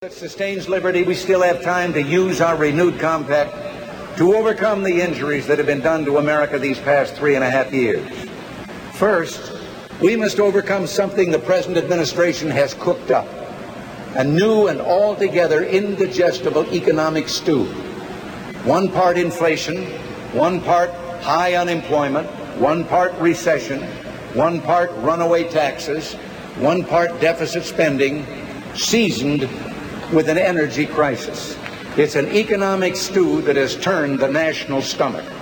That sustains liberty, we still have time to use our renewed compact to overcome the injuries that have been done to America these past 3.5 years. First, we must overcome something the present administration has cooked up, a new and altogether indigestible economic stew. One part inflation, one part high unemployment, one part recession, one part runaway taxes, one part deficit spending, seasoned with an energy crisis. It's an economic stew that has turned the national stomach.